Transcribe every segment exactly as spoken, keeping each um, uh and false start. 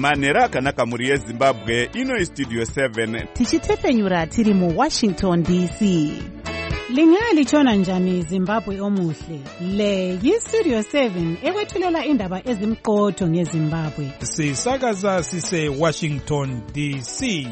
manhero akanaka mhuri yezimbabwe. Ino Studio seven tichitepfenyura tiri muWashington D C. Lingalitshona njani Zimbabwe omuhle? Le yiStudio seven ekwethulela indaba ezimqotho ngeZimbabwe. Sisakaza sise Washington D C.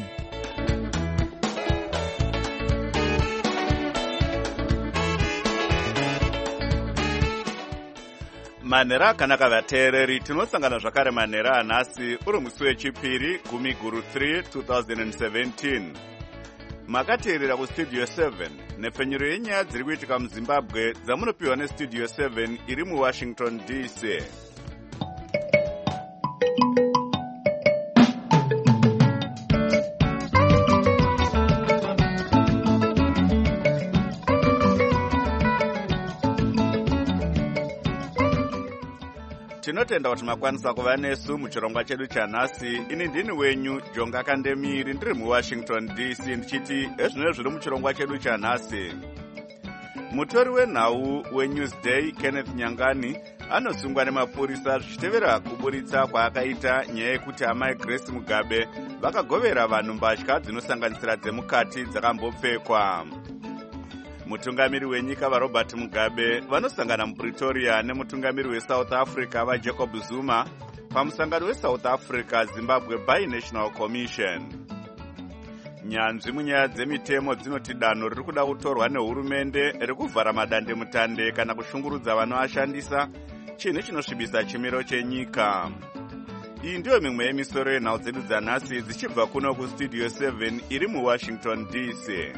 manhero akanaka vateereri, tinosangana zvakare manhero anhasi uri musi wechipiri gumi guru three twenty seventeen. Makateerera kuStudio seven nepfenyuro yenyaya dziri kuitika muZimbabwe dzamunopiwa neStudio seven iri muWashington D C. Tinotenda kuti makwanisa kuva nesu muchirongwa chedu chanhasi. Ini ndini wenyu Jonga Kandemiri, ndiri muWashington D C, ndichiti ezvino zviri muchirongwa chedu chanhasi. Mutori wenhau weNewsday Kenneth Nyangani anosungwa nemapurisa zvichitevera kuburitsa kwaakaita nyaya yekuti amai Grace Mugabe vakagovera vanhu mbatya dzinosanganisira dzemukati dzakambopfekwa. Mutungamiri wenyika vaRobert Mugabe vanosangana muPretoria nemutungamiri weSouth Africa vaJacob Zuma pamusangano weSouth Africa Zimbabwe Bi-National Commission. Nyanzvi munyaya dzemitemo dzinoti danho riri kuda kutorwa nehurumende rekuvhara madandemutande kana kushungurudza vanoashandisa, chinhu chinosvibisa chimiro chenyika. Iyi ndiyo mimwe yemisoro yenhau dzedu dzanhasi dzichibva kuno kuStudio seven iri muWashington D C.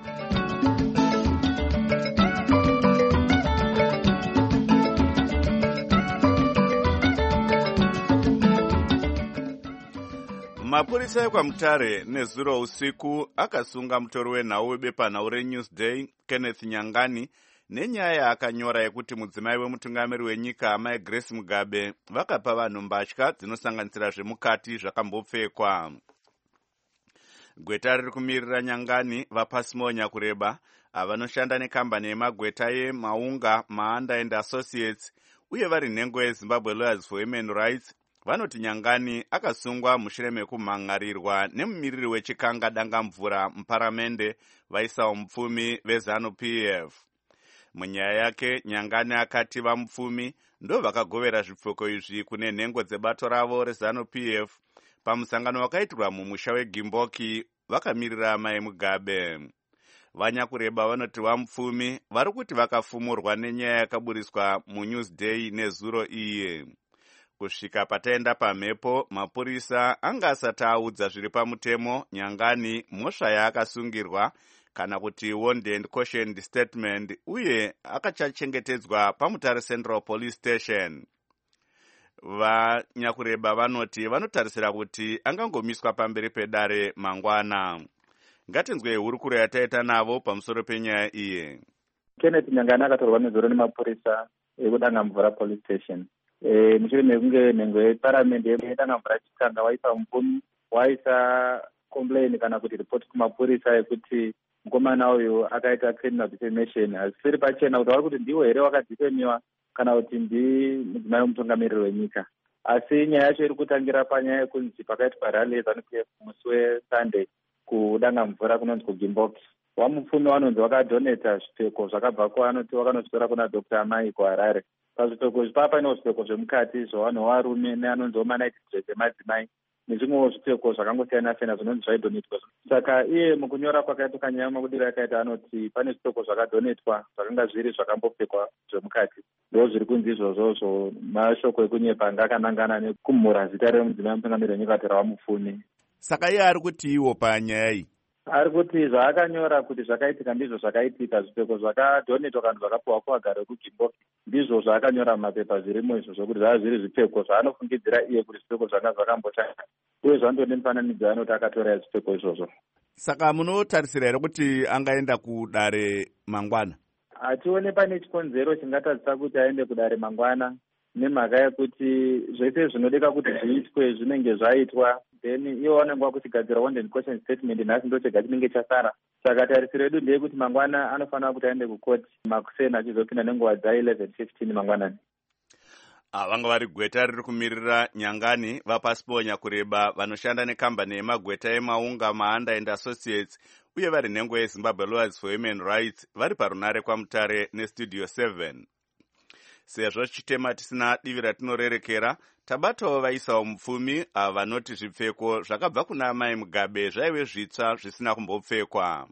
Mapurisa ekwaMutare nezuro usiku akasunga mutori wenhau webepanhau reNewsday Kenneth Nyangani nenyaya yaakanyora yekuti mudzimai wemutungamiri wenyika amai Grace Mugabe vakapa vanhu mbatya dzinosanganisira zvemukati zvakambopfekwa. Gweta riri kumirira Nyangani vaPasimonya kureba avanoshanda nekambani yemagweta yeMaunga Maanda and Associates uye vari nhengo yeZimbabwe Lawyers for Women Rights vanoti Nyangani akasungwa mushure mekumhangarirwa nemumiriri wechikanga dangamvura muparamende vaisawo mupfumi veZanu-P F. Munyaya yake Nyangani akati vamupfumi ndo vakagovera zvipfeko izvi kune nhengo dzebato ravo reZanu-P F pamusangano wakaitirwa mumusha weGimboki vakamirira mai Mugabe. Vanyakureba vanoti vamupfumi vari kuti vakafumurwa nenyaya yakaburiswa muNewsday nezuro iye. Kusvika pataenda pamhepo, mapurisa anga asati audza zviri pamutemo Nyangani mhosva yaakasungirwa kana kuti warned and cautioned statement, uye akachachengetedzwa paMutare Central Police Station. Vanyakureba vanoti vanotarisira kuti angangomiswa pamberi pedare mangwana. Ngatinzwe hurukuro yataita navo pamusoro penyaya iye. Kenneth Nyangani akatorwa nezuro nemapurisa ekudangamvura Police Station. Eh mushure mekunge nhengo yeparamende yedangamvura chikanga waipa mupfumi waisa complain kana kuti report kumapurisa yekuti mukomana uyu akaita criminal defamation. Asiri pachena kuti vari kuti ndiwo here wakadifemiwa kana kuti ndi mudzimai wemutungamiriri wenyika. Asi nyaya yacho iri kutangira panyaya yekunzi pakaitwa rally yeZanu-P F musi weSunday kudangamvura kunonzi kuGimboki. Wamupfumi wanonzi wakadoneta zvipfeko zvakabva kuanoti wakanoswera kuna Doctor Amai kuHarare. Pazvipfeko izvi papa ino zvipfeko zvemukati zvavanhu varume neanonziwo manaiti dress emadzimai nezvimwewo zvipfeko zvakangosiyana siyana zvinonzi zvaidonetwa. Saka iye mukunyora kwakaita kanyaya mabudiro akaita anoti pane zvipfeko zvakadonetwa zvakanga zviri zvakambopfekwa zvemukati. Ndo zviri kunzi izvozvozvo mashoko ekunyepa anga akanangana nekumhura zita remudzimai mutungamiriri wenyika kuti wamupfumi. Saka iye ari kuti iwo panyaya iyi ari kuti zvaakanyora kuti zvakaitika ndizvo zvakaitika, zvipfeko zvakadonetwa kana zvakapiwa kuvagari vekuGimboki ndizvo zvaakanyora mumapepa zvirimo izvozvo kuti zvava zviri zvipfeko zvaanofungidzira iye kuti zvipfeko zvanga zvakambotanga uye zvandone mufananidzo anoti akatora zvipfeko izvozvo. Saka munotarisira here kuti angaenda kudare mangwana? Hatione pane chikonzero chingatadzisa kuti aende kudare mangwana nemhaka yekuti zvese zvinodeka kuti zviitwe zvinenge zvaitwa, then iwo vanenge vakuchigadzira warned and cautioned statement nhasi ndo chega chinenge chasara. Saka tarisiro yedu ndeyekuti mangwana anofanira kuti aende kukoti makuseni achizopinda nenguva dza eleven fifteen mangwanani. vanga vari gweta riri kumirira Nyangani vapasiponya kureba vanoshanda nekambani yemagweta emaunga Mahanda and Associates uye vari nhengo yeZimbabwe Lawyers for Human Rights vari parunare kwaMutare nestudio seven. Sezvo chitema tisina divi ratinorerekera, tabatawo vaisawo mupfumi ava vanoti zvipfeko zvakabva kuna Mai Mugabe zvaive zvitsva zvisina kumbopfekwa.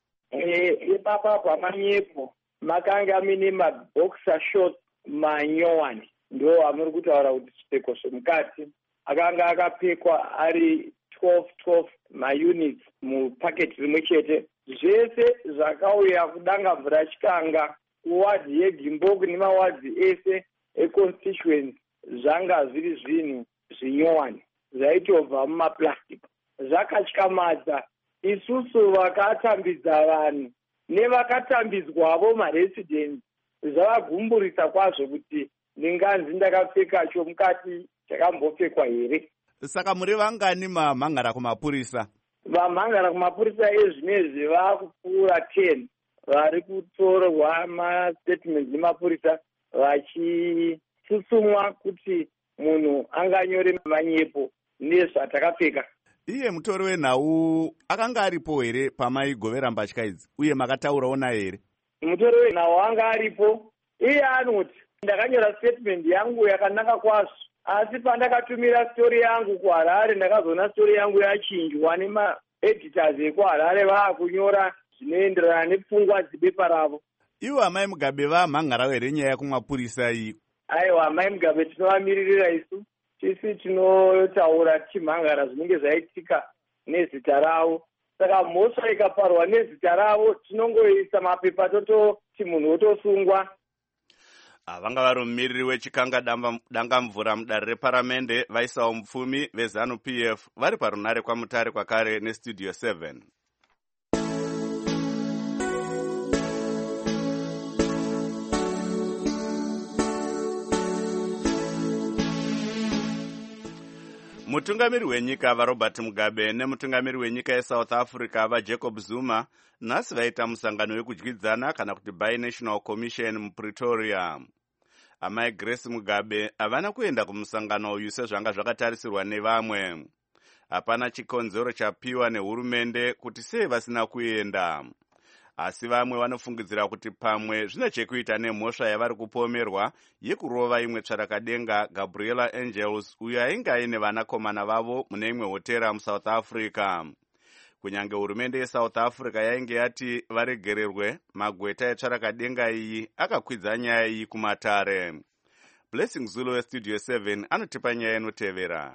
Ipapa pamanyepo makanga mine maboxer shorts manyowani ndo amuri kutaura kuti zvipfeko zvemukati akanga akapfekwa ari twelve twelve maunits mupaketi rimwe chete. Zvese zvakauya kudanga mvura chikanga kuwadhi yeGimboku nemawadhi ese econstituency zvanga zviri zvinhu zvinyowani zvaitobva mumaplastic. Zvakatyamadza isusu vakatambidza vanhu nevakatambidzwavo maresidents. Zvavagumburisa kwazvo kuti ndinganzi ndakapfeka chomukati chakambopfekwa here. Saka muri vangani mamhangara kumapurisa? Vamhangara kumapurisa ezvinezvi vakupfuura ten vari kutorwa mastatements nemapurisa vachitsutsumwa kuti munhu anganyore manyepo nezvatakapfeka. Iye mutori wenhau akanga aripo here pamaigovera mbatya idzi uye makataurawo naye here? Mutori wenhau anga aripo. Iye anoti ndakanyora statement yangu yakanaka kwazvo, asi pandakatumira story yangu kuHarare ndakazoona story yangu yachinjwa nemaeditors ekuHarare vaakunyora zvinoenderana nepfungwa dzibepa ravo. Iwo Mai Mugabe vamhangara here nyaya kumapurisa iyi? Aiwa, Mai Mugabe tinovamiririra isu, tisi tinotaura tichimhangara zvinenge zvaitika nezita ravo. Saka mhosva ikaparwa nezita ravo tinongoisa mapepa tototi munhu otosungwa. Vanga vari mumiriri wechikanga danga mvura mudare reparamende vaisawo mupfumi veZanu P F vari parunare kwaMutare kwakare nestudio seven. Mutungamiri wenyika vaRobert Mugabe nemutungamiri wenyika yeSouth Africa vaJacob Zuma nhasi vaita musangano wekudyidzana kana kuti Binational Commission muPretoria. Amai Grace Mugabe havana kuenda kumusangano uyu sezvanga zvakatarisirwa nevamwe. Hapana chikonzero chapiwa nehurumende kuti sei vasina kuenda. Asi vamwe vanofungidzira kuti pamwe zvine chekuita nemhosva yavari kupomerwa yekurova imwe tsvarakadenga Gabriela Angels uyo ainge aine vanakomana vavo mune imwe hotera muSouth Africa. Kunyange hurumende yeSouth Africa yainge yati varegererwe, magweta etsvarakadenga iyi akakwidza nyaya iyi kumatare. Blessing Zulu westudio seven anotipa nyaya inotevera.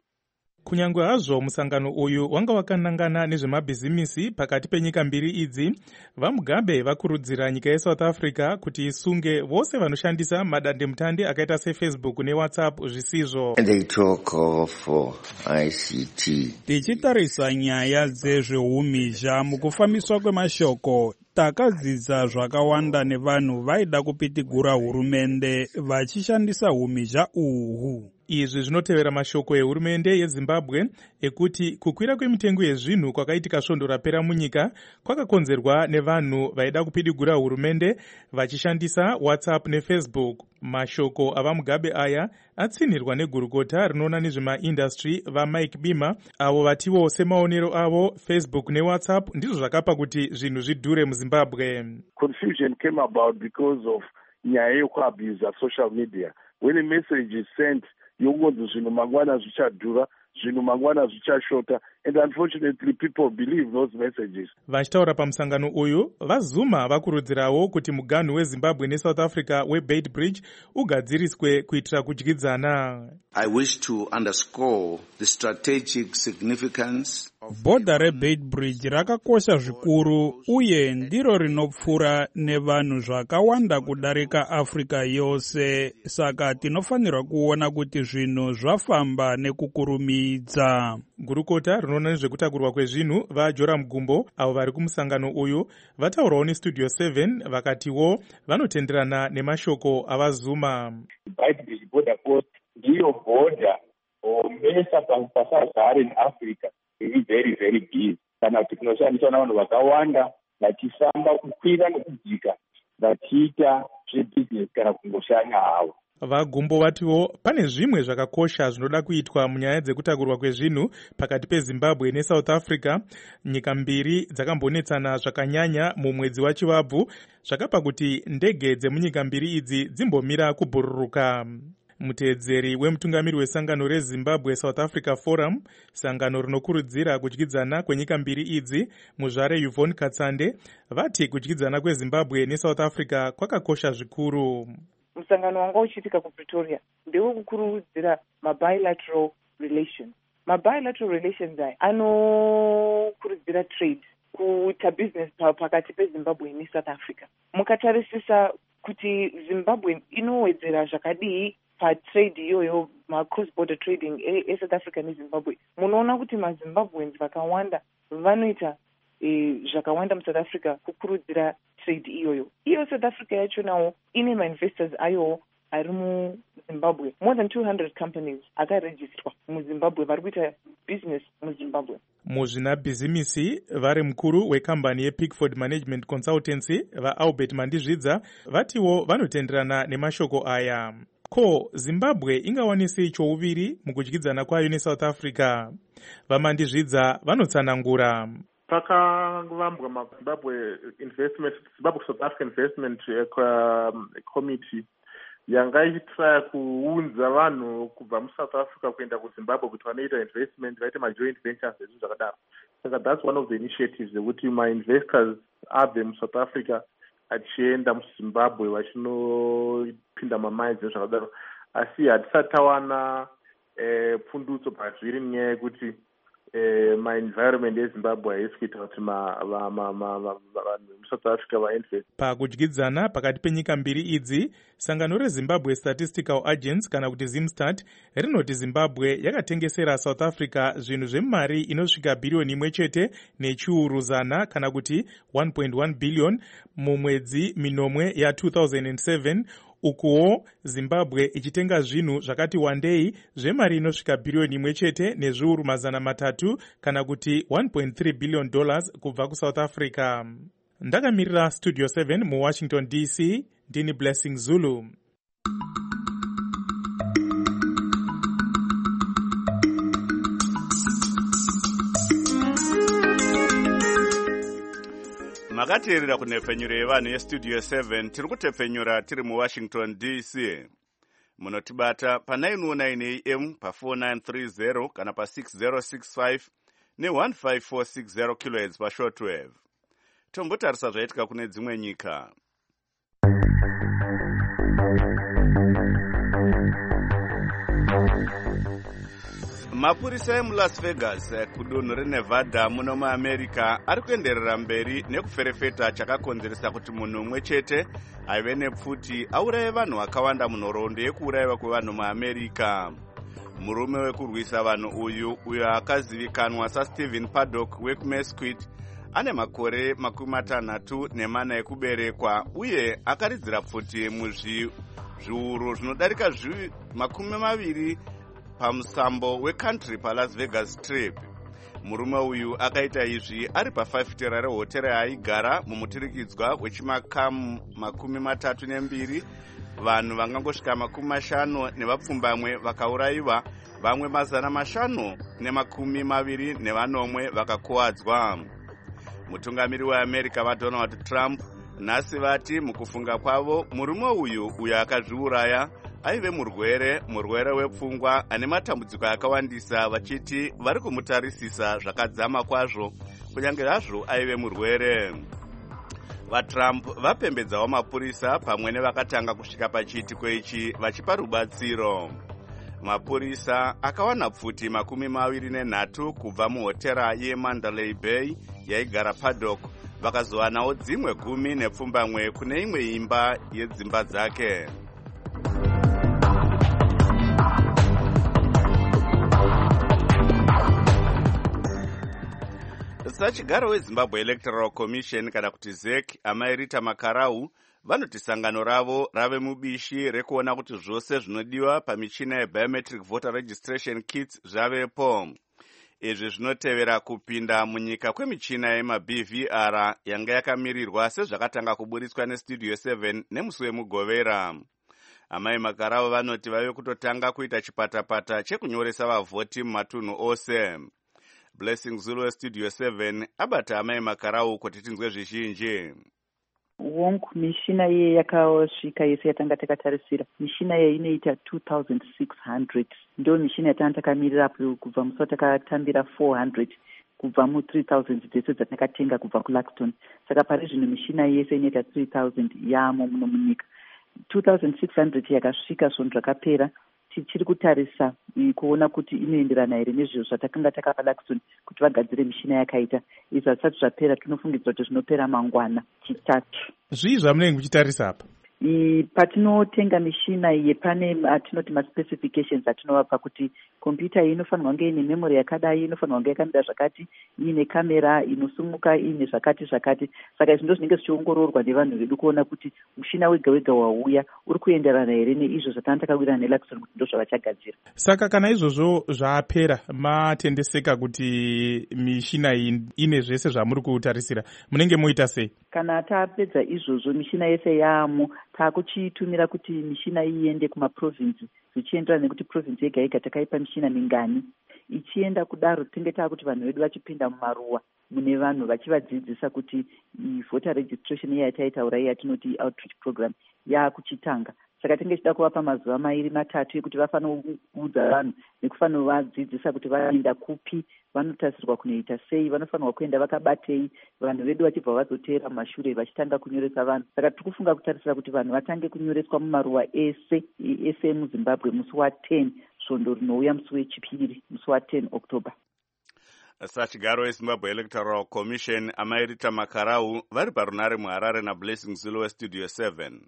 Kunyange hazvo musangano uyu wanga wakanangana nezvemabhizimisi pakati penyika mbiri idzi, vaMugabe vakurudzira nyika yeSouth Africa kuti isunge vose vanoshandisa madandemutande akaita seFacebook neWhatsApp zvisizvo. They talk of uh, I C T. Tichitarisa nyaya dzezveumhizha mukufambiswa kwemashoko, takadzidza zvakawanda nevanhu vaida kupitigura hurumende vachishandisa umhizha uhu. Izvi zvinotevera mashoko ehurumende yeZimbabwe ekuti kukwira kwemitengo yezvinhu kwakaitika svondo rapera munyika kwakakonzerwa nevanhu vaida kupidigura hurumende vachishandisa WhatsApp neFacebook. Mashoko avaMugabe aya atsinirwa negurukota rinoona nezvemaindustry vaMike Bima avo vatiwo semaonero avo Facebook neWhatsApp ndizvo zvakapa kuti zvinhu zvidhure muZimbabwe. Confusion came about because of nyaya yekuabuse social media. When a message is sent, yokunzi zvinhu mangwana zvichadhura, zvinhu mangwana zvichashota, and unfortunately people believe those messages. Vachitaura pamusangano uyu, vaZuma vakurudzirawo kuti muganhu weZimbabwe neSouth Africa weBeit Bridge ugadziriswe kuitira kudyidzana. I wish to underscore the strategic significance. Bhodha reBeit Bridge rakakosha zvikuru uye ndiro rinopfura nevanhu zvakawanda kudarika Africa yose, saka tinofanirwa kuona kuti zvinhu zvafamba nekukurumidza. Gurukota rinoona nezvekutakurwa kwezvinhu vaJoram Gumbo avo vari kumusangano uyu vataurawo nestudio seven vakatiwo vanotenderana nemashoko avaZuma. Beit Bridge border post ndiyo bhodha omesa pasazare neAfrica iri very very busy. Kana kuti kunoshandiswa navanhu vakawanda vachifamba kukwira nekudzika vachiita zvebusiness kana kungoshanya havo. Vagumbovatiwo pane zvimwe zvakakosha zvinoda kuitwa munyaya dzekutakurwa kwezvinhu pakati peZimbabwe neSouth Africa. Nyika mbiri dzakambonetsana zvakanyanya mumwedzi waChivabvu, zvakapa kuti ndege dzemunyika mbiri idzi dzimbomira kubhururuka. Muteedzeri wemutungamiri wesangano reZimbabwe South Africa Forum, sangano rinokurudzira kudyidzana kwenyika mbiri idzi, muzvare Yvonne Katsande, vati kudyidzana kweZimbabwe neSouth Africa kwakakosha zvikuru. Musangano wanga uchiitika kuPretoria ndewe kukurudzira mabilateral relations. Mabilateral relations aya anokurudzira trade, kuita business pakati peZimbabwe neSouth Africa. Mukatarisisa kuti Zimbabwe inowedzera zvakadii patrade iyoyo, ma-cross border trading eSouth Africa neZimbabwe, munoona kuti maZimbabweans vakawanda vanoita e, zvakawanda muSouth Africa kukurudzira trade iyoyo. Iyo South Africa yacho nawo ine ma-investors ayo ari muZimbabwe. More than two hundred companies akaregistrwa muZimbabwe vari kuita business muZimbabwe. Muzvinabhizimisi vari mukuru wekambani yePickford Management Consultancy vaAlbert Mandizvidza vatiwo vanotenderana nemashoko aya. Ko Zimbabwe ingawanisei chouviri mukudyidzana kwayo neSouth Africa? VaMandizvidza vanotsanangura. Pakavambwa maZimbabwe investment Zimbabwe South Africa Investment um, Committee yanga ichitry kuunza vanhu kubva muSouth Africa kuenda kuZimbabwe kuti vanoita investment vaite majoint ventures nezvinhu zvakadaro. Saka that's one of the initiatives zekuti ma-investors abve muSouth Africa achienda muZimbabwe vachinopinda mamines nezvakadaro. Asi hatisati tawana eh, pfundutso pazviri nenyaya yekuti eh, ma-environment eZimbabwe haisi kuita kuti vanhu muSouth Africa vainvest. Pakudyidzana pakati penyika mbiri idzi, sangano reZimbabwe Statistical Agents kana kuti Zimstat rinoti Zimbabwe yakatengesera South Africa zvinhu zvemari inosvika bhiriyoni imwe chete nechiuru zana kana kuti one point one billion mumwedzi minomwe ya two thousand seven, ukuwo Zimbabwe ichitenga zvinhu zvakati wandei zvemari inosvika bhiriyoni imwe chete nezviuru mazana matatu kana kuti one point three billion dollars kubva kuSouth Africa. Ndakamirira Studio seven muWashington D C, ndini Blessing Zulu. Makateerera kunhepfenyuro yevanhu yeStudio seven, tiri kutepfenyura tiri muWashington D C. Munotibata pa nine oh nine A M pa four nine three zero kana pa six zero six five ne one five four six zero kilohertz pa shortwave. Tombotarisa zvaitika kune dzimwe nyika. Mapurisa emuLas Vegas kudunhu reNevada muno muAmerica ari kuenderera mberi nekuferefeta chakakonzeresa kuti munhu umwe chete aive nepfuti auraye vanhu vakawanda munhoroondo yekuurayiwa kwevanhu muAmerica. Murume wekurwisa vanhu uyu uyo akazivikanwa saStephen Paddock wekuMesquite ane makore makumi matanhatu nemana ekuberekwa uye akaridzira pfuti muzviuru zvinodarika makumi maviri pamusambo weCountry paLas Vegas Strip. Murume uyu akaita izvi ari pafafitera rehotera yaaigara mumuturikidzwa wechimakamu makumi matatu nembiri. Vanhu vangangosvika makumi mashanu nevapfumbamwe vakaurayiwa, vamwe mazana mashanu nemakumi maviri nevanomwe vakakuwadzwa. Mutungamiri weAmerica vaDonald Trump nhasi vati mukufunga kwavo murume uyu uyo akazviuraya aive murwere murwere wepfungwa ane matambudziko akawandisa, vachiti vari kumutarisisa zvakadzama kwazvo kunyange hazvo aive murwere. VaTrump vapembedzawo mapurisa pamwe nevakatanga kusvika pachiitiko ichi vachipa rubatsiro. Mapurisa akawana pfuti makumi maviri nenhatu kubva muhotera yeMandalay Bay yaigara Paddock, vakazowanawo dzimwe gumi nepfumbamwe kune imwe imba yedzimba dzake. Sachigaro weZimbabwe Electoral Commission kana kuti Z E C amairita Makarau vanoti sangano ravo rave mubishi rekuona kuti zvose zvinodiwa pamichina yebiometric voter registration kits zvavepo. Izvi zvinotevera kupinda munyika kwemichina yemaB V R yanga yakamirirwa sezvakatanga kuburitswa neStudio seven nemusi wemugovera. Amai Makarau vanoti vave kutotanga kuita chipatapata chekunyoresa vavhoti mumatunhu ose. Blessing Zulu weStudio seven abata Amai Makarau kuti tinzwe zvizhinji. Wonk mishina iye yakasvika yese yatanga takatarisira. Mishina iye inoita two thousand six hundred. Ndo mishina yatanga takamirira kubva musi watakatambira four hundred. Kubva mu three thousand dzese dzatakatenga kubva kuLaxton. Saka pari zvino mishina yese inoita three thousand yamo muno munyika. two thousand six hundred yakasvika svonhu zvakapera. Tichiri kutarisa kuona kuti inoenderana here nezviro zvatakanga takapa Laxton kuti vagadzire mishina yakaita. Izvi zvisati zvapera tinofungidzira kuti zvinopera mangwana chitatu. Zvii zvamunenge muchitarisa apa? Patinotenga mishina iye pane atinoti maspecifications atinovapa kuti kompyuta iyi inofanirwa kunge ine memory yakadai, inofanirwa kunge yakamira zvakati, ine kamera inosumuka, ine zvakati zvakati. Saka izvi ndo zvinenge zvichiongororwa nevanhu vedu kuona kuti mushina wega wega wauya uri kuenderana here neizvo zvatanga takawirana neLaxton kuti ndo zvavachagadzira. Saka kana izvozvo zvapera matendeseka kuti mishina iyi ine zvese zvamuri kutarisira, munenge muita sei? Kana tapedza izvozvo mishina yese yamo takuchitumira kuti mishina iende kumaprovinsi zvichienderana nekuti provinsi yega yega takaipa mishina mingani. Ichienda kudaro tinenge taakuti vanhu vedu vachipinda mumaruwa mune vanhu vachivadzidzisa kuti voter registration iya yataitaura iya yatinoti outreach program yakuchitanga. Saka tinenge tichida kuvapa mazuva mairi matatu ekuti vafanira kuudza vanhu nekufanira vadzidzisa kuti vaenda kupi, vanotarisirwa kunoita sei, vanofanirwa kuenda vakabatei, vanhu vedu vachibva vazoteera mumashure vachitanga kunyoresa vanhu. Saka tiri kufunga kutarisira kuti vanhu vatange kunyoreswa mumaruwa ese ese muZimbabwe musi wa ten svondo rinouya musi wechipiri musi wa ten October. Sachigaro weZimbabwe Electoral Commission Amai Rita Makarau vari parunare muHarare naBlessing Zulu weStudio seven.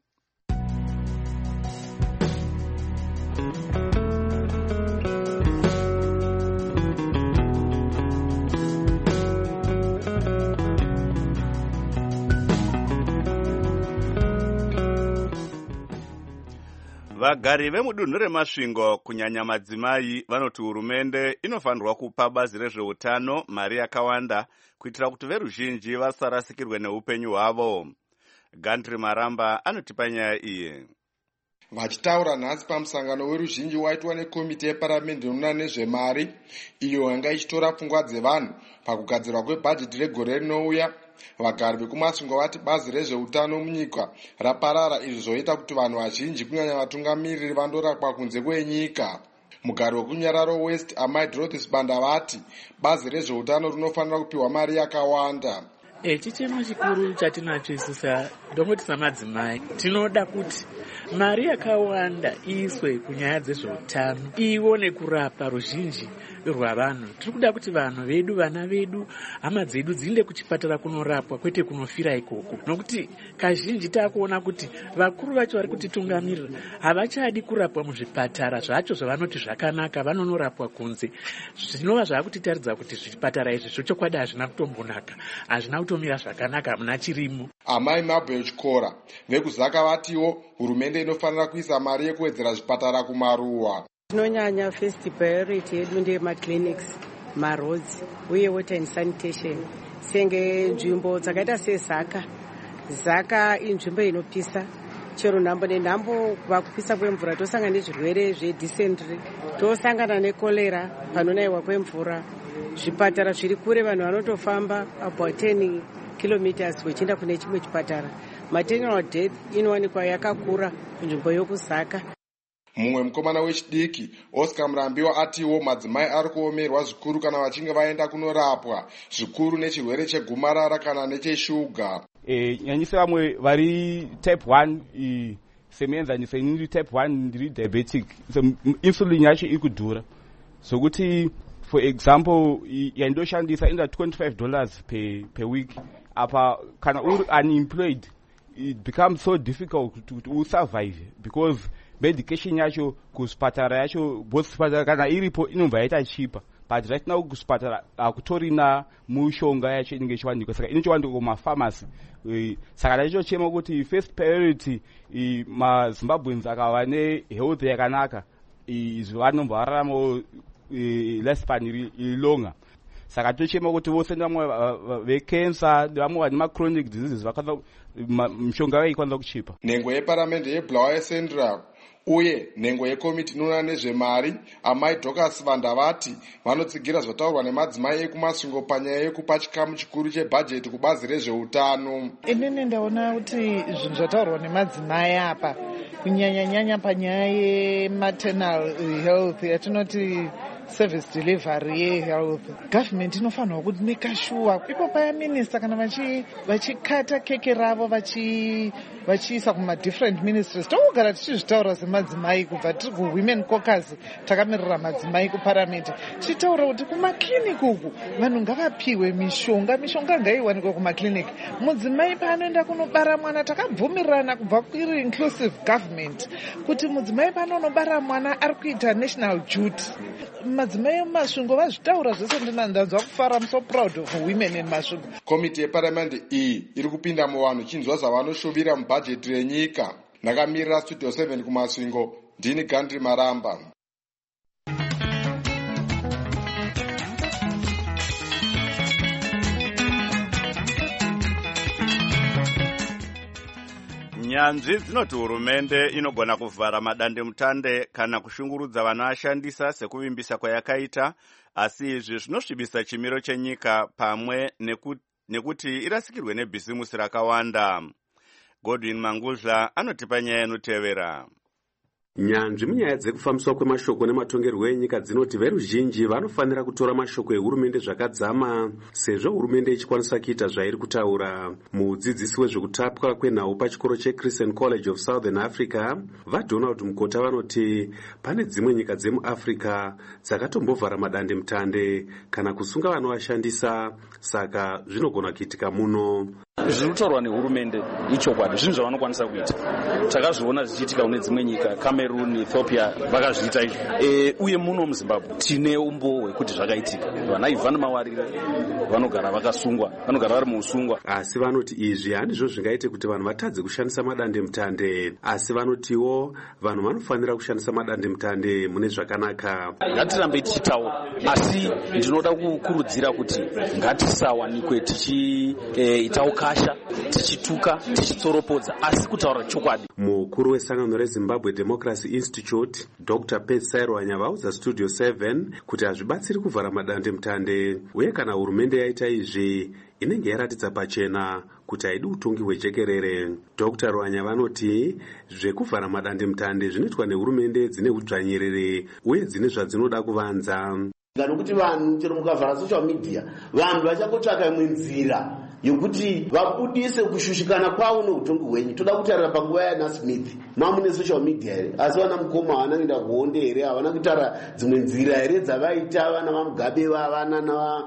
Vagari vemudunhu reMasvingo kunyanya madzimai vanoti hurumende inofanirwa kupa bazi rezveutano mari yakawanda kuitira kuti veruzhinji vasarasikirwe neupenyu hwavo. Gandri Maramba anotipa nyaya iyi. Vachitaura nhasi pamusangano weruzhinji waitwa nekomiti yeparamende inoona nezvemari iyo yanga ichitora pfungwa dzevanhu pakugadzirwa kwebhajeti regore rinouya, vagari vekuMasvingo vati bazi rezveutano munyika raparara, izvi zvoita kuti vanhu vazhinji kunyanya vatungamiriri vandorakwa kunze kwenyika. Mugari wekuNyararo West Amai Dorothy Banda vati bazi rezveutano rinofanira kupiwa mari yakawanda. E, chichemo chikuru chatinacho isusa ndongoti samadzimai tinoda kuti mari yakawanda iiswe kunyaya dzezveutano ione kurapa ruzhinji rwavanhu. Tiri kuda kuti vanhu vedu, vana vedu, hama dzedu dziende kuchipatara kunorapwa kwete kunofira ikoko, nokuti kazhinji taakuona kuti vakuru vacho vari kutitungamirira havachadi kurapwa muzvipatara zvacho zvavanoti zvakanaka, vanonorapwa kunze. Zvinova zvakutitaridza kuti zvipatara izvi zvochokwadi hazvina kutombonaka, hazvina kutomira zvakanaka muna chirimo. Amai Mabel Chikora vekuzaka vatiwo hurumende inofanira kuisa mari yekuwedzera zvipatara kumaruwa. Tinonyanya first priority yedu ndemaclinics, maroads uye water and sanitation. Senge nzvimbo dzakaita seZaka, Zaka inzvimbo inopisa chero nhambo nenhambo, kuva kupisa kwemvura tosangana nezvirwere zvedysentery, tosangana nekolera panonayiwa kwemvura. Zvipatara zviri kure vanhu vanotofamba about ten kilometers vachienda kune chimwe chipatara. Maternal death inowanikwa yakakura kunzvimbo yokuZaka. Mumwe mukomana wechidiki Oscar Murambiwa atiwo madzimai ari kuomerwa zvikuru kana vachinge vaenda kunorapwa, zvikuru nechirwere chegomarara kana necheshuga. E, nyanyisa vamwe vari type one i semenza iniri type one ndiri diabetic, so insulin yacho iri kudhura, sokuti for example yandoshandisa enda twenty-five dollars per per week. Apa kana uri unemployed it becomes so difficult to, to survive because medication yacho kuspatara yacho both spatara kana iripo inobva yaita cheaper, but right now kuspatara akutorina mushonga yacho inenge ichiwanikwa, saka inochiwanikwa kumapharmacy. Saka ndachichochema kuti first priority maZimbabweans akava nehealth yakanaka izvi vanomborarama lifespan iri longa. saka tochema kuti vose nevamwe vecancer nevamwe vane machronic diseases vakwanisa mishonga yavo ikwanisa kuchipa. Nhengo yeparamende yeBulawayo Central uye nhengo yekomiti inoona nezvemari amai Dorcas Vandavati vanotsigira zvataurwa nemadzimai ekumasvingo panyaya yekupa chikamu chikuru chebhajeti kubazi rezveutano. Inini ndaona kuti zvinhu zvataurwa nemadzimai apa kunyanya-nyanya panyaya yematernal health yatinoti service delivery yehealth, government inofanirwa kuti make sure ipo paya minister kana vachikata keke ravo vachiisa kuma different ministries. Togara tichizvitaura semadzimai kubva tiri kuwomen caucus takamirira madzimai kuparamendi, tichitaura kuti kumakliniki uku vanhu ngavapiwe mishonga mishonga ngaiwanikwe kumakliniki. Mudzimai paanoenda kunobara mwana takabvumirirana kubva iri inclusive government kuti mudzimai paanonobara mwana ari kuita national duty. Madzimai mumasvingo vazvitaura zvese, ndinandanzwa kufara. I'm so proud of women in masvingo. Komiti yeparamende iyi iri kupinda muvanhu chinzwa zvavanoshuvira mubhajeti renyika. Ndakamirira Studio seven kumasvingo, ndini Gandhi Maramba. Nyanzvi dzinoti hurumende inogona kuvhara madandemutande kana kushungurudza vanoashandisa sekuvimbisa kwayakaita, asi izvi zvinosvibisa chimiro chenyika pamwe nekuti, nekuti irasikirwe nebhisimusi rakawanda. Godwin Manguzha anotipa nyaya inotevera. Nyanzvi munyaya dzekufambiswa kwemashoko nematongerwo enyika dzinoti veruzhinji vanofanira kutora mashoko ehurumende zvakadzama, sezvo hurumende ichikwanisa kuita zvairi kutaura. Mudzidzisi wezvekutapwa kwenhau pachikoro cheChristian College of Southern Africa, vaDonald Mukota vanoti pane dzimwe nyika dzemuAfrica dzakatombovhara madandemutande kana kusunga vanovashandisa, saka zvinogona kuitika muno. Zvinotaurwa nehurumende ichokwadi, zvinhu zvavanokwanisa kuita. Takazviona zvichiitika kune dzimwe nyika, Cameroon, Ethiopia vakazviita izvi. E, uye muno muZimbabwe tine umbo hwekuti zvakaitika. Vana Ivan Mawarire vanogara vakasungwa, vanogara vari muusungwa. Asi vanoti izvi handizvo zvingaite kuti vanhu vatadze kushandisa madandemutande, asi vanotiwo vanhu vanofanira kushandisa madandemutande mune zvakanaka. Ngatirambe tichitaura, asi ndinoda kukurudzira kuti ngatisawanikwe tichiitawo kasha, tichituka, tichitsoropodza, asi kutaura chokwadi. Mukuru wesangano reZimbabwe Democracy Institute, Doctor Pet Sairwanya vaudza Studio seven kuti hazvibatsiri kuvhara madandemutande, uye kana hurumende yaita izvi inenge yaratidza pachena kuti haidi utongi hwejekerere. Doctor Rwanya vanoti zvekuvhara madandemutande zvinoitwa nehurumende dzine udzvanyiriri uye dzine zvadzinoda kuvanza. Nganokuti vanhu chero mukavhara social media vanhu vachangotsvaka imwe nzira yokuti vabudise kushushikana kwavo neutongi hwenyu. Toda kutarira panguva yana Smith mamune social media here, asi vana mukoma havana kuenda kuonde here, havana kutara dzimwe nzira here dzavaita vana vaMugabe vavana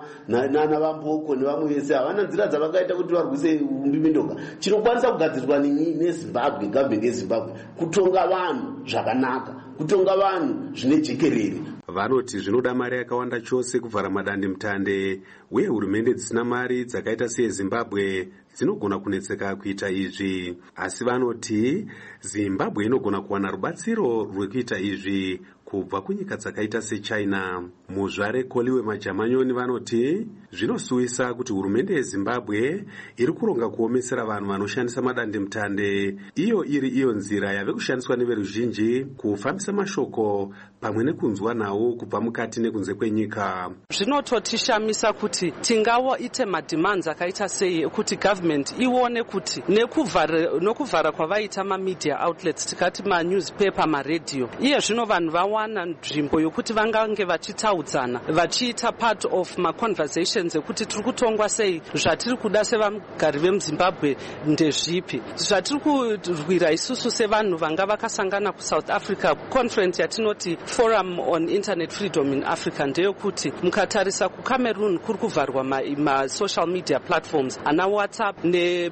nana Vamboko nevamwe vese, havana nzira dzavakaita kuti varwise umbimbendoka. Chinokwanisa kugadzirwa neZimbabwe, government yeZimbabwe, kutonga vanhu zvakanaka, kutonga vanhu zvine jekerere. Vanoti zvinoda mari yakawanda chose kuvhara madandemutande, uye hurumende dzisina mari dzakaita seyeZimbabwe dzinogona kunetseka kuita izvi. Asi vanoti Zimbabwe inogona kuwana rubatsiro rwekuita izvi kubva kunyika dzakaita seChina. Muzvare Koliwe Majamanyoni vanoti zvinosuwisa kuti hurumende yeZimbabwe iri kuronga kuomesera vanhu vanoshandisa madandemutande, iyo iri iyo nzira yave kushandiswa neveruzhinji kufambisa mashoko pamwe nekunzwa nawo kubva mukati nekunze kwenyika. Zvinototishamisa kuti tingaite mademands akaita sei kuti government ione kuti nekuvhara nokuvhara kwavaita mamedia outlets, tikati manewspaper, maradio, iye zvino vanhu vawana nzvimbo yokuti vangange vachitaudzana, vachiita part of maconversations ekuti tiri kutongwa sei, zvatiri kuda sevagari vemuZimbabwe ndezvipi, zvatiri kurwira isusu sevanhu vanga vakasangana kuSouth Africa. Conference yatinoti Forum on Internet Freedom in Africa ndeyekuti mukatarisa kuCameroon kuri kuvharwa masocial media platforms ana WhatsApp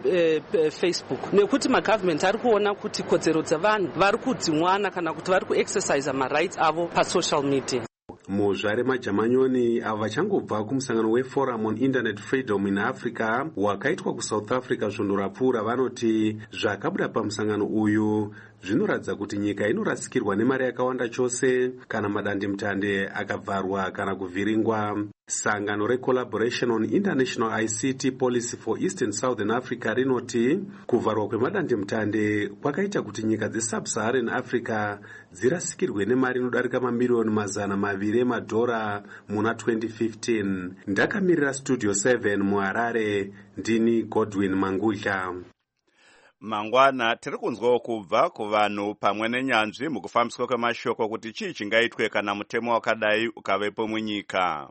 neFacebook, nekuti magovernment ari kuona kuti kodzero dzavanhu vari kudzimwana kana kuti vari kuexercise marights avo pasocial media. Muzvare Majamanyoni ava vachangobva kumusangano weForum on Internet Freedom in Africa wakaitwa kuSouth Africa svondo rapfuura, vanoti zvakabuda pamusangano uyu zvinoratidza kuti nyika inorasikirwa nemari yakawanda chose kana madandemutande akabvarwa kana kuvhiringwa. sangano recollaboration on international I C T policy for East and Southern Africa rinoti kuvharwa kwemadandemutande kwakaita kuti nyika dzesub-Saharan Africa dzirasikirwe nemari inodarika mamiriyoni mazana maviri emadhora muna twenty fifteen. Ndakamirira studio seven muHarare, ndini Godwin Mangudla. Mangwana tiri kunzwawo kubva kuvanhu pamwe nenyanzvi mukufambiswa kwemashoko kuti chii chingaitwe kana mutemo wakadai ukavepo munyika.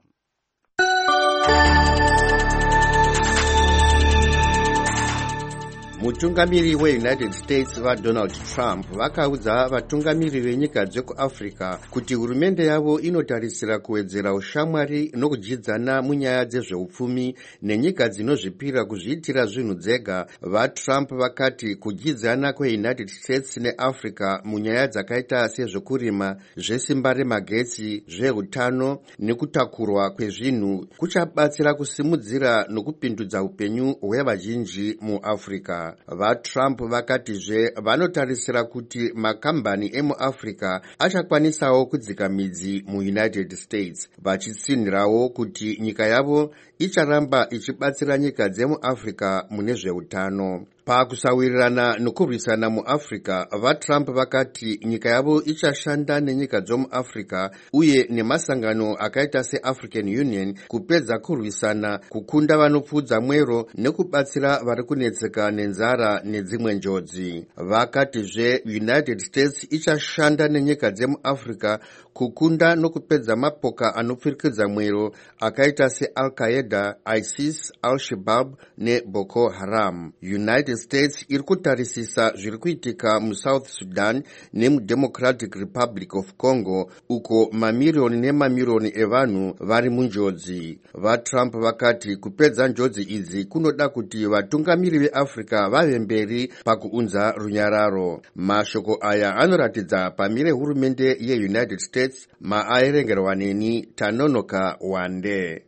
Mutungamiri weUnited States vaDonald Trump vakaudza vatungamiri venyika dzekuAfrica kuti hurumende yavo inotarisira kuwedzera ushamwari nokujidzana munyaya dzezveupfumi nenyika dzinozvipira kuzviitira zvinhu dzega. VaTrump vakati kujidzana kweUnited States neAfrica munyaya dzakaita sezvekurima, zvesimba remagetsi, zveutano nekutakurwa kwezvinhu kuchabatsira kusimudzira nokupindudza upenyu hwevazhinji muAfrica. VaTrump vakatizve vanotarisira kuti makambani emuAfrica achakwanisawo kudzika midzi muUnited States, vachitsinhirawo kuti nyika yavo icharamba ichibatsira nyika dzemuAfrica mune zveutano. Pakusawirirana nokurwisana muAfrica, vaTrump vakati nyika yavo ichashanda nenyika dzomuAfrica uye nemasangano akaita seAfrican Union kupedza kurwisana, kukunda vanopfudza mwero nekubatsira vari kunetseka nenzara nedzimwe njodzi. Vakatizve United States ichashanda nenyika dzemuAfrica kukunda nokupedza mapoka anopfirikidza mwero akaita seAl-Qaeda, ISIS, Al-Shabaab neBoko Haram. United States iri kutarisisa zviri kuitika muSouth Sudan nemuDemocratic Republic of Congo uko mamiriyoni nemamiriyoni evanhu vari munjodzi. VaTrump vakati kupedza njodzi idzi kunoda kuti vatungamiri veAfrica vave mberi pakuunza runyararo. Mashoko aya anoratidza pamire hurumende yeUnited States maairengerwa neni Tanonoka Wande.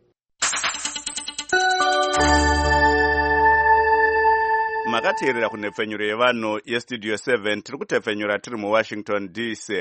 Makateerera kunhepfenyuro yevanhu yestudio seven tiri kutepfenyura tiri muWashington D C.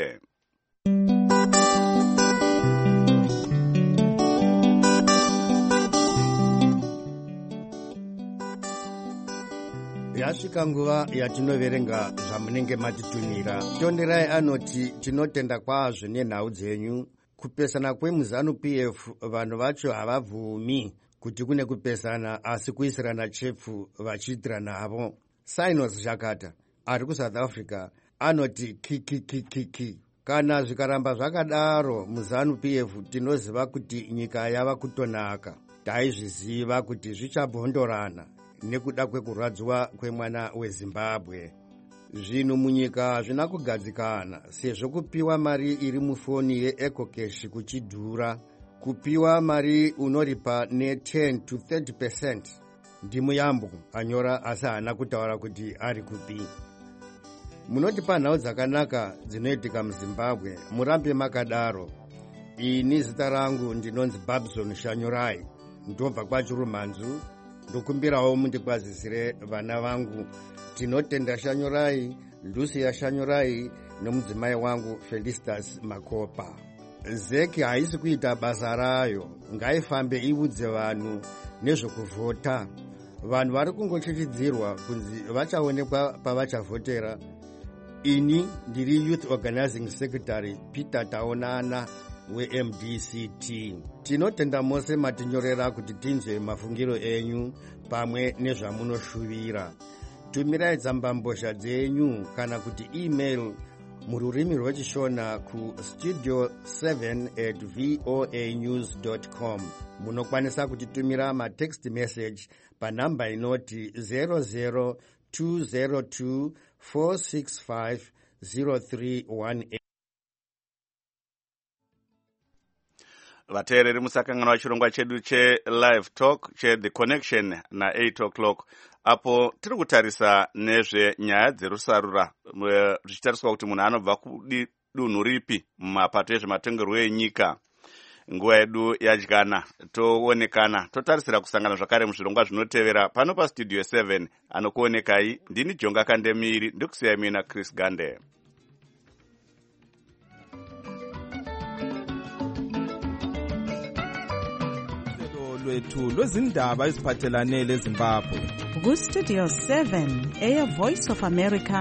Yasvika nguva yatinoverenga zvamunenge matitumira. Tonderai anoti tinotenda kwazvo nenhau dzenyu. Kupesana kwemuZanu P F vanhu vacho havabvumi kuti kune kupesana asi kuisirana chepfu vachiitira navo. Sinos Jakata ari kuSouth Africa anoti kikikikiki. Kana zvikaramba zvakadaro muZanu P F tinoziva kuti nyika yava kutonaka. Taizviziva kuti zvichabhondorana nekuda kwekurwadziwa kwemwana weZimbabwe. Zvinhu munyika hazvina kugadzikana sezvo kupiwa mari iri mufoni yeEcocash kuchidhura. Kupiwa mari unoripa ne ten to thirty percent. Ndimuyambo anyora asi haana kutaura kuti ari kupi. Munotipa nhau dzakanaka dzinoitika muZimbabwe, murambe makadaro. Ini zita rangu ndinonzi Babson Shanyorai, ndobva kwaChirumhanzu. Ndokumbirawo mundikwazisire vana vangu Tinotenda Shanyorai, Lucia Shanyorai nomudzimai wangu Felicitas Makopa. Zeki haisi kuita basa rayo, ngaifambe iudze vanhu nezvokuvhota. Vanhu vari kungochichidzirwa kunzi vachaonekwa pavachavhotera. Ini ndiri Youth Organizing Secretary Peter Taonana we-M D C T. Tinotenda mose matinyorera kuti tinzwe mafungiro enyu pamwe nezvamunoshuvira. Tumirai tsambambozha dzenyu kana kuti email mururimi rwechishona ku studio seven at voa news dot com. Munokwanisa kutitumira matext message panamba inoti zero zero two zero two four six five zero three one eight. Vateereri musakanganwa chirongwa chedu che-Live Talk che-The Connection na eight o'clock. Apo tiri kutarisa nezvenyaya dzerusarura, zvichitariswa kuti munhu anobva kudunhu ripi mumapato ezvematongerwo enyika. Nguva yedu yadyana, toonekana, totarisira kusangana zvakare muzvirongwa zvinotevera pano pastudio seven. Anokuonekai ndini Jonga Kandemiri, ndikusiyai mina Chris Gande. lwethu lwezindaba eziphathelane leZimbabwe. Ku-Studio seven eya Voice of America